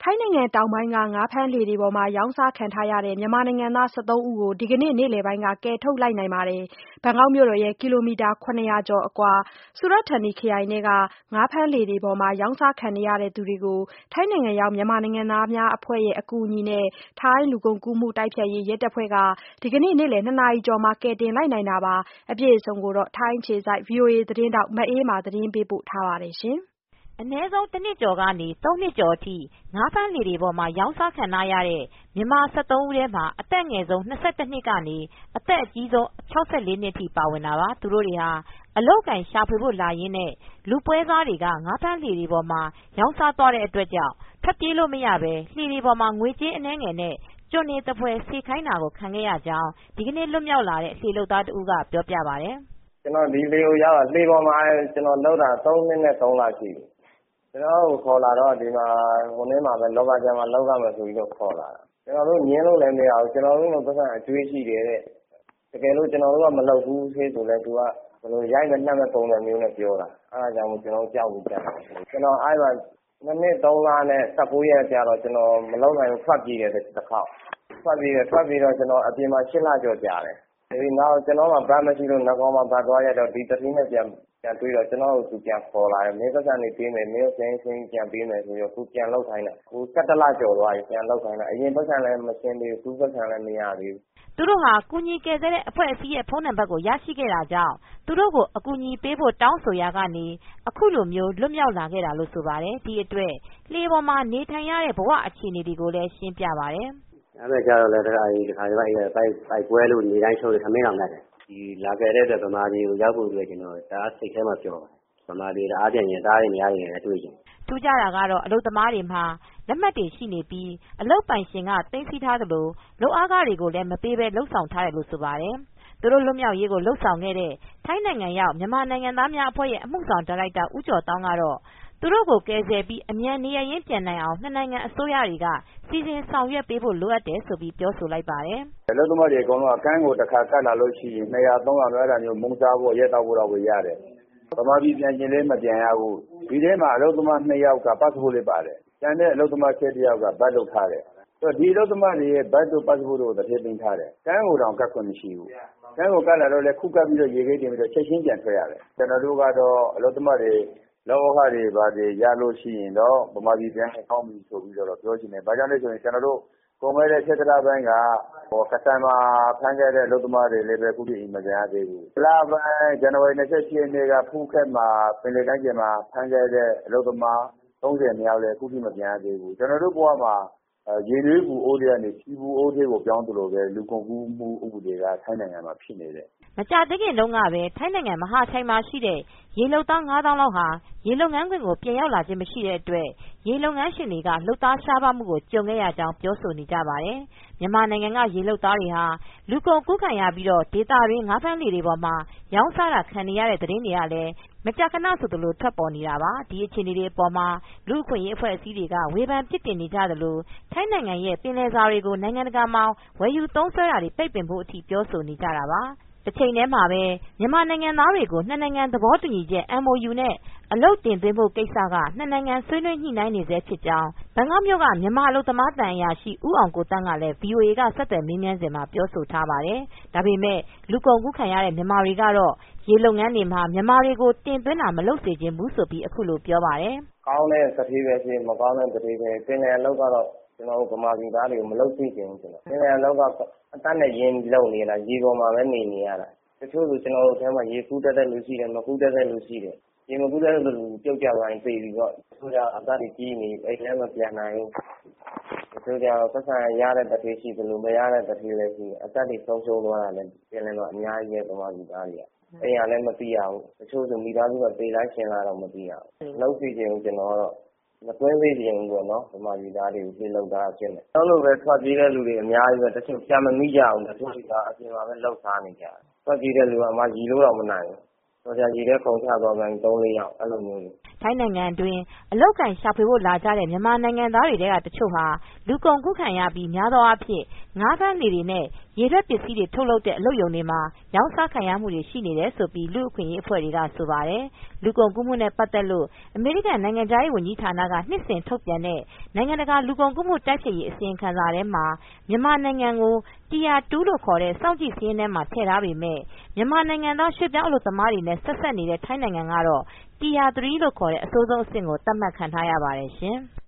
ထိုင်းနိုင်ငံတောင်ပိုင်းက ငါးဖမ်းလှေတွေပေါ်မှာ ရောင်းစားခံထားရတဲ့ မြန်မာနိုင်ငံသား ဦးကို ဒီကနေ့ နေ့လယ်ပိုင်းက ကယ်ထုတ်လိုက်နိုင်ပါတယ်။ ဘန်ကောက်မြို့တော်ရဲ့ ကီလိုမီတာ ၇၀၀ ကျော်အကွာ စူရတ်ဌာနီခရိုင်ထဲက ငါးဖမ်းလှေတွေပေါ်မှာ ရောင်းစားခံနေရသူတွေကို ထိုင်းနိုင်ငံရောက် မြန်မာနိုင်ငံသားများအဖွဲ့ရဲ့ အကူအညီနဲ့ ထိုင်းလူကုန်ကူးမှုတိုက်ဖျက်ရေး ရဲတပ်ဖွဲ့က ဒီကနေ့ နေ့လယ် 2 နာရီကျော်မှာ ကယ်တင်လိုက်နိုင်တာပါ။ အပြည့်အစုံကို ထိုင်းအခြေစိုက် ဗွီအိုအေသတင်းထောက် မအေးအေးမာ သတင်းပေးပို့ထားပါတယ်။အနည်းဆုံး ၁ နှစ်ကျော်ကနေ ၃ နှစ်ကျော်အထိ ငါးဖမ်းလှေတွေပေါ်မှာ ရောင်းစားခံထားရတဲ့ မြန်မာ ဦးထဲမှာ အသက်အငယ်ဆုံး ၂၁ နှစ်ကနေ အသက်အကြီးဆုံး ၆၄ နှစ်ထိ ပါဝင်တာပါ။ သူတို့တွေဟာ အလုပ်အကိုင်ရှာဖွေဖို့လာရင်းနဲ့ လူပွဲစားတွေက ငါးဖမ်းလှေတွေပေါ်မှာ ရောင်းစားသွားတဲ့အတွက်ကြောင့် ထွက်ပြေးလို့မရပဲ လှေတွေပေါ်မှာ ငွေကြေးအနည်းငယ်နဲ့ ကျွန်တွေသဖွယ် စေခိုင်းတာကို ခံခဲ့ရကြောင်း ဒီကနေ့ လွတ်မြောက်လာတဲ့ လှေလုပ်သားတဦးက ပြောပြပါတယ်။ “ကျနော်ဒီလှေကိုရောက်တာ လှေပေါ်မှာကျနော်လုပ်တာ 3 နှစ်နဲ့ 3 လရှိပြီ။ ကျနော်တို့ကိုခေါ်လာတော့ ဒီမှာလောကာဂျန်မှာလုပ်ရမယ်ဆိုပြီးတော့ခေါ်လာတာ။ ကျနော်တို့ငြင်းလို့လည်းမရဘူး ကျနော်တို့မှာပိုက်ဆံအကြွေးရှိတယ်တဲ့။ တကယ်လို့ကျနော်တို့ကမလုပ်ဘူးဆိုလည်း သူကရိုက်မယ်နှက်မယ်ပုံစံမျိုးနဲ့ပြောတာ။ အဲဒါကြောင့်မို့ကျနော်တို့ကြောက်ပြီးပြန်လာတာ။ ကျနော်အဲဒီမှာ 2 နှစ် 3 လနဲ့ ၁၉ ရက်ကျတော့ ကျနော်မလုပ်နိုင်ဘူးထွက်ပြေးတယ်တခေါက်။ ထွက်ပြေးတော့ကျနော်အပြင်မှာ 8 လကျော်ကြာတယ်။ နောက်ကျနော်မှာဘတ်မရှိလို့ နကော်မှာဘတ်သွားရိုက်တော့ ဒီသူဌေးနဲ့ပြန်တွေ့တော့ ကျနော့်ကိုသူပြန်ခေါ်လာတယ်။ မင်းပိုက်ဆံတွေပေးမယ် မင်းကိုစာရင်းဇယားပြန်ပေးမယ်ဆိုပြီးတော့ အခုပြန်လုပ်ခိုင်းတာ။ အခု 11 လကျော်သွားပြီပြန်လုပ်ခိုင်းတာ။ အရင်ပိုက်ဆံလည်းမရှင်းသေးဘူး အခုပိုက်ဆံလည်းမရသေးဘူး။ ” သူတို့ဟာ ကူညီကယ်ဆယ်တဲ့အဖွဲ့အစည်းရဲ့ ဖုန်းနံပါတ်ကိုရရှိခဲ့တာကြောင့် သူတို့ကို အကူညီပေးဖို့တောင်းဆိုရာကနေ အခုလိုလွတ်မြောက်လာခဲ့တာလို့ဆိုပါတယ်။ ဒီအတွက် လှေပေါ်မှာနေထိုင်ရတဲ့ ဘဝအခြေအနေကိုလည်းရှင်းပြပါတယ်။ “ညဘက်ကျတော့လည်း တခါတလေတိုက်ပွဲလို့ နေ့တိုင်းဆိုတော့ ထမင်းတောင်ငတ်တယ်။ လာကယ်တဲ့အတွက် ဗမာပြည်ကိုရောက်ဖို့အတွက် ကျနော်တအားစိတ်ထဲမှာပျော်ပါတယ်။ ဗမာပြည်တအားပြန်ချင်တယ် သားတွေမယားတွေနဲ့တွေ့ချင်တယ်။ ” ထူးခြားတာကတော့ အလုပ်သမားတွေမှာ လက်မှတ်တွေရှိနေပြီး အလုပ်ပိုင်ရှင်က သိမ်းဆည်းထားသလို လုပ်အားခတွေကိုလည်း မပေးဘဲ လုပ်ဆောင်ထားတယ်လို့ဆိုပါတယ်။ သူတို့လွတ်မြောက်ရေးကိုလုပ်ဆောင်ခဲ့တဲ့ ထိုင်းနိုင်ငံရောက် မြန်မာနိုင်ငံသားများအဖွဲ့ရဲ့ အမှုဆောင်ဒါရိုက်တာ ဦးကျော်သောင်းကတော့ သူတို့ကိုကယ်ဆယ်ပြီး အမြန်နေရပ်ရင်းပြန်နိုင်အောင် နှစ်နိုင်ငံအစိုးရတွေက စီစဉ်ဆောင်ရွက်ပေးဖို့လိုအပ်တယ်လို့ပြောဆိုလိုက်ပါတယ်။ “အလုပ်သမားတွေအကုန်လုံးက ကမ်းကိုတခါကပ်လာလို့ရှိရင် 200 300အဲဒါမျိုးမုန်းစားဖို့ ရက်သောက်ဖို့တော့ရတယ်။ ဗမာပြည်ပြန်ချင်လည်းမပြန်ရဘူး။ ဒီထဲမှာအလုပ်သမား 2 ယောက်က ပတ်စပို့လည်းပါတယ်။ ကျန်တဲ့အလုပ်သမား 11 ယောက်က ဘတ်လုပ်ထားတယ်။ ဒီအလုပ်သမားတွေရဲ့ ဘတ်တို့ ပတ်စပို့တို့ကို သူဌေးသိမ်းထားတယ်။ ကမ်းကိုတောင်ကပ်ခွင့်မရှိဘူး။ ကမ်းကိုကပ်လာတော့လည်း ခုတ်ခတ်ပြီးတော့ ရေဂိတ်တင်ပြီးတော့ ချက်ချင်းပြန်ထွက်ရတယ်။ ကျနော်တို့ကတော့ အလုပ်သမားတွေ လုပ်အားခတွေရလို့ရှိရင်တော့ ဗမာပြည်ပြန်ရင်ကောင်းပြီဆိုပြီးတော့ပြောချင်တယ်။ ဘာကြောင့်လဲဆိုရင် ကျနော်တို့ ကုန်ခဲ့တဲ့ ၁၁ လပိုင်းက ကစိုင်မှာဖမ်းခဲ့တဲ့အလုပ်သမားတွေလည်း အခုထိအိမ်မပြန်ရသေးဘူး။ လပိုင်း ဇန်နဝါရီ ၂၈ ရက်နေ့က ဖူးခက်မှာ ပင်လယ်ကမ်းခြေမှာဖမ်းခဲ့တဲ့အလုပ်သမား 32 ယောက်လည်း အခုထိမပြန်ရသေးဘူး။ ကျနော်တို့ဘဝမှာ ရေနွေးပူအိုးထဲကနေ ဆီဘူအိုးထဲကိုပြောင်းသလိုပဲ လူကုန်ကူးမှုဥပဒေက ထိုင်းနိုင်ငံမှာဖြစ်နေတယ်။ ” မကြာသေးခင်တုန်းကပဲ ထိုင်းနိုင်ငံမဟာချိုင်မှာရှိတဲ့ ရေလုပ်သား ၅ သောင်းလောက်ဟာ ရေလုပ်ငန်းခွင်ကို ပြန်ရောက်လာခြင်းမရှိတဲ့အတွက် ရေလုပ်ငန်းရှင်တွေက လုပ်သားရှားပါးမှုကို ကြုံခဲ့ရကြောင်း ပြောဆိုနေကြပါတယ်။ မြန်မာနိုင်ငံက ရေလုပ်သားတွေဟာ လူကုန်ကူးခံရပြီး ဒေသတွင်း ငါးဖမ်းလှေတွေပေါ်မှာ ရောင်းစားခံနေရတဲ့သတင်းတွေကလည်း မကြာခဏဆိုသလို ထွက်ပေါ်နေတာပါ။ ဒီအခြေအနေတွေအပေါ်မှာ လူ့အခွင့်အရေးအဖွဲ့အစည်းတွေက ဝေဖန်ပြစ်တင်နေကြသလို ထိုင်းနိုင်ငံရဲ့ ပင်လယ်စာတွေကို နိုင်ငံတကာမှာ ဝယ်ယူသုံးစွဲတာတွေ ပိတ်ပင်ဖို့အထိ ပြောဆိုနေကြတာပါ။ တချိန်တည်းမှာပဲ မြန်မာနိုင်ငံသားတွေကို နှစ်နိုင်ငံသဘောတူညီချက် MOU နဲ့ အလုပ်တင်သွင်းဖို့ကိစ္စက နှစ်နိုင်ငံဆွေးနွေးညှိနှိုင်းနေဆဲဖြစ်ကြောင်း ဘန်ကောက်မြို့က မြန်မာအလုပ်သမားသံအရာရှိ ဦးအောင်ကိုသန့်ကလည်း VOA က ဆက်သွယ်မေးမြန်းစဉ်မှာ ပြောဆိုထားပါတယ်။ ဒါပေမဲ့ လူကုန်ကူးခံရတဲ့ မြန်မာတွေကတော့ ရေလုပ်ငန်းတွေမှာ မြန်မာတွေကို တင်သွင်းတာ မလုပ်စေချင်ဘူးလို့ အခုလိုပြောပါတယ်။ “ကောင်းတဲ့သူဌေးပဲဖြစ်ဖြစ် မကောင်းတဲ့သူဌေးပဲဖြစ်ဖြစ် ပင်လယ်အလုပ်ကတော့ ကျနော်တို့ဗမာပြည်သားတွေကို မလုပ်စေချင်ဘူး။ ပင်လယ်အလုပ်ကအတတ်နဲ့ရင်းပြီးလုပ်နေရတာ ရေပေါ်မှာပဲနေနေရတာ။ တချို့ဆိုကျနော်တို့ထဲမှာ ရေကူးတတ်တဲ့လူရှိတယ် မကူးတတ်တဲ့လူရှိတယ်။ ရေမကူးတတ်တဲ့လူပြုတ်ကျသွားရင်သေပြီပေါ့။ တချို့ကျတော့အသက်တွေကြီးနေပြီ အိမ်လည်းမပြန်နိုင်ဘူး။ တချို့ကျတော့ပိုက်ဆံရတဲ့သူဌေးရှိသလို မရတဲ့သူဌေးလည်းရှိတယ်။ အသက်တွေဆုံးရှုံးသွားတာလည်း ပင်လယ်မှာအများကြီးပဲ ဗမာပြည်သားတွေက။ အိမ်ကလည်းမသိရဘူး။ တချို့ဆိုမိသားစုက သေလားရှင်လားတောင်မသိရဘူး။ မလုပ်စေချင်ဘူးကျနော်ကတော့ မသွင်းစေချင်ဘူးပေါ့နော် ဗမာပြည်သားတွေကို လှေလုပ်သားအဖြစ်နဲ့။ ကျနော်တို့လိုပဲထွက်ပြေးတဲ့လူတွေအများကြီးပဲ တချို့ပြန်မမိကြဘူး။ တချို့တွေကအပြင်မှာပဲလုပ်စားနေကြတယ်။ ထွက်ပြေးတဲ့လူက ရီလို့တောင်မနိုင်ဘူး။ တော်ကြာရေထဲခုန်ချသွားပြန်ပြီ 3 4 ယောက်အဲလိုမျိုးတွေ။ ” ထိုင်းနိုင်ငံတွင်း အလုပ်အကိုင်ရှာဖွေဖို့လာကြတဲ့ မြန်မာနိုင်ငံသားတွေထဲကတချို့ဟာ လူကုန်ကူးခံရပြီး များသောအားဖြင့် ငါးဖမ်းလှေတွေနဲ့ရေထွက်ပစ္စည်းတွေထုတ်လုပ်တဲ့အလုပ်ရုံတွေမှာရောင်းစားခံရမှုတွေရှိနေတယ်လို့လူ့အခွင့်အရေးအဖွဲ့တွေကဆိုပါတယ်။ လူကုန်ကူးမှုနဲ့ပတ်သက်လို့အမေရိကန်နိုင်ငံခြားရေးဝန်ကြီးဌာနကနှစ်စဉ်ထုတ်ပြန်တဲ့နိုင်ငံတကာလူကုန်ကူးမှုတိုက်ဖျက်ရေးအစီရင်ခံစာထဲမှာမြန်မာနိုင်ငံကို Tier 2 လို့ခေါ်တဲ့စောင့်ကြည့်စာရင်းထဲမှာထည့်ထားပေမဲ့မြန်မာနိုင်ငံသားရွှေ့ပြောင်းအလုပ်သမားတွေနဲ့ဆက်စပ်နေတဲ့ထိုင်းနိုင်ငံကတော့ Tier 3 လို့ခေါ်တဲ့အဆိုးဆုံးအဆင့်ကိုသတ်မှတ်ခံထားရပါတယ်ရှင်။